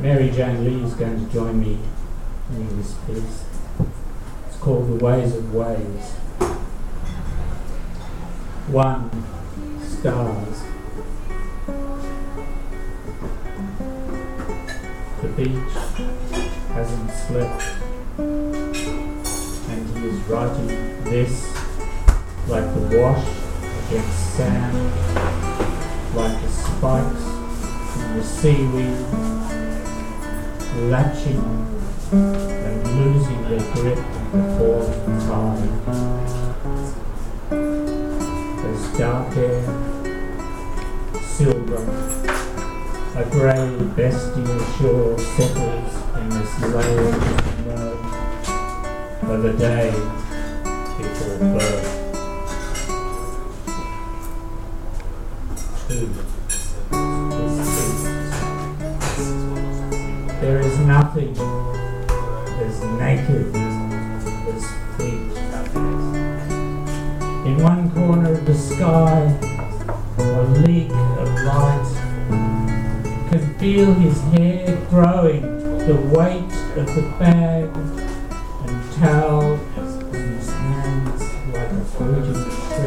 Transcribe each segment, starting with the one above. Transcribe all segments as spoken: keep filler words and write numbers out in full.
Mary Jane Lee is going to join me in this piece. It's called The Ways of Waves. One, stars. The beach hasn't slept, and he is writing this like the wash against sand, like the spikes in the seaweed, latching and losing their grip at the falling tide. As dark air, silver, a grey bestial shore settles in this layered mud of a day before birth. Two. There is nothing as naked as feet. In one corner of the sky, a leak of light can feel his hair growing, the weight of the bag and towel in his hands like a fruiting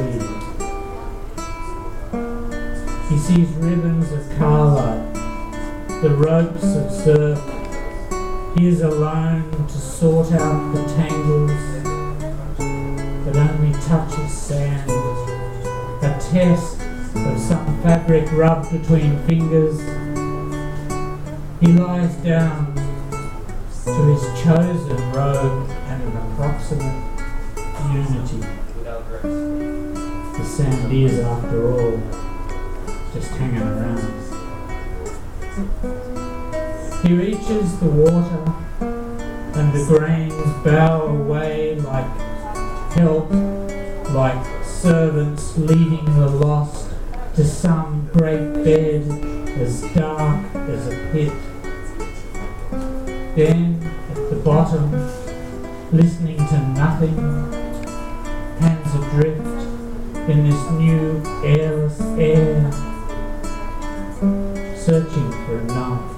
tree. He sees ribbons of Kala, the ropes of surf. He is alone to sort out the tangles, but only touches sand, a test of some fabric rubbed between fingers. He lies down to his chosen robe and an approximate unity. The sand is, after all, just hanging around. He reaches the water and the grains bow away like help, like servants leading the lost to some great bed as dark as a pit. Then at the bottom, listening to nothing, hands adrift in this new airless air, searching for a knife.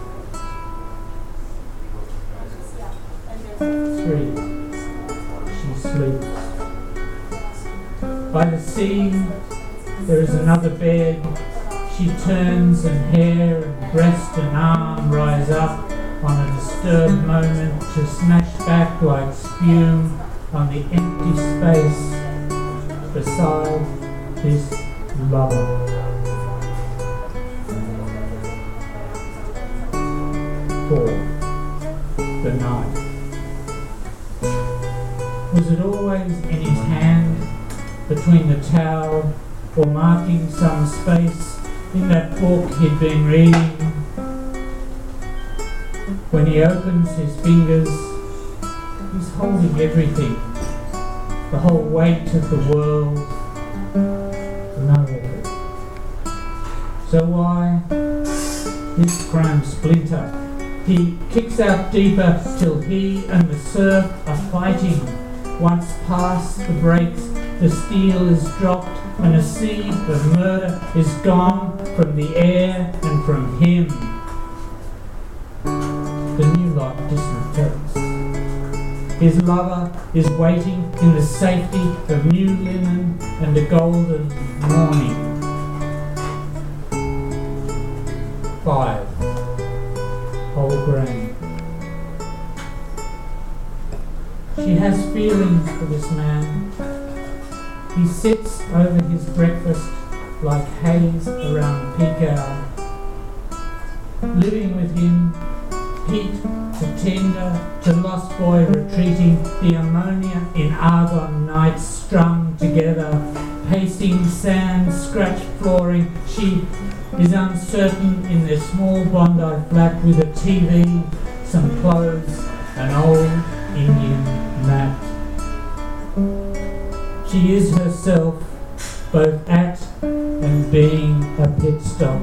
Three. She sleeps. By the sea, there is another bed. She turns and hair and breast and arm rise up on a disturbed moment to smash back like spume on the empty space beside this lover. Four. The knife. Was it always in his hand, between the towel, or marking some space in that book he'd been reading? When he opens his fingers, he's holding everything, the whole weight of the world, none of it. So why this chrome splinter? He kicks out deeper till he and the surf are fighting. Once past the breaks, the steel is dropped and a seed of murder is gone from the air and from him. The new lot disinfects. His lover is waiting in the safety of new linen and a golden morning. Five. Whole grain. She has feelings for this man. He sits over his breakfast like haze around peak hour. Living with him, heat to tender, to lost boy retreating, the ammonia in argon nights strung together, pacing sand, scratched flooring. She is uncertain in their small Bondi flat with a T V, some clothes, an old Indian mat. She is herself, both at and being a pit stop.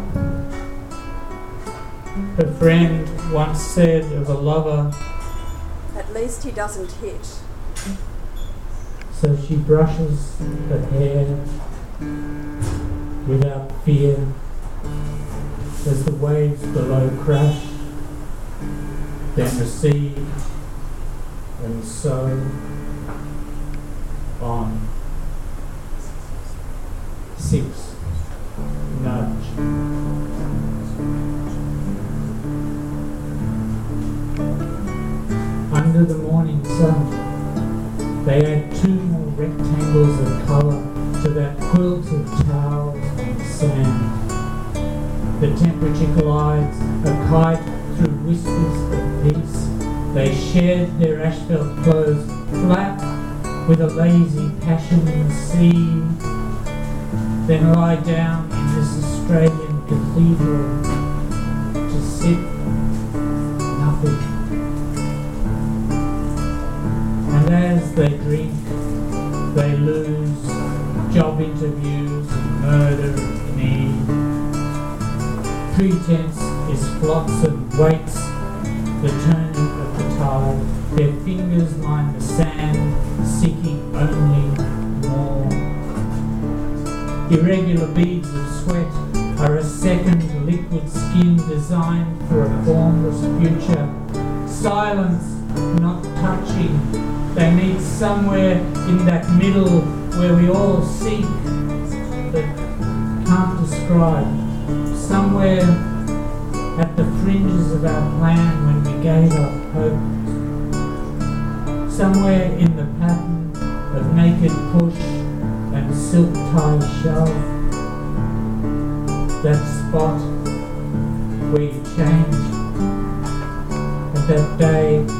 Her friend once said of a lover, "At least he doesn't hit." So she brushes her hair without fear as the waves below crash then receive, and so on. Six. Nudge. Under the morning sun, they add two more rectangles of colour to that quilt of towels and sand. The temperature glides, a kite through whispers of peace. They shed their asphalt clothes, flap with a lazy passion in the sea, then lie down in this Australian cathedral to sit nothing. And as they drink, they lose job interviews and murder and need. Pretense is flotsam, waits the turning of the tide. Their fingers line the sand, seeking only more. Irregular beads of sweat are a second liquid skin designed for a formless future. Silence, not touching. They meet somewhere in that middle where we all seek but can't describe. Somewhere at the fringes of our plan when we gave up hope. Somewhere in the pattern of naked push and silk tie shove. That spot where you changed. And that day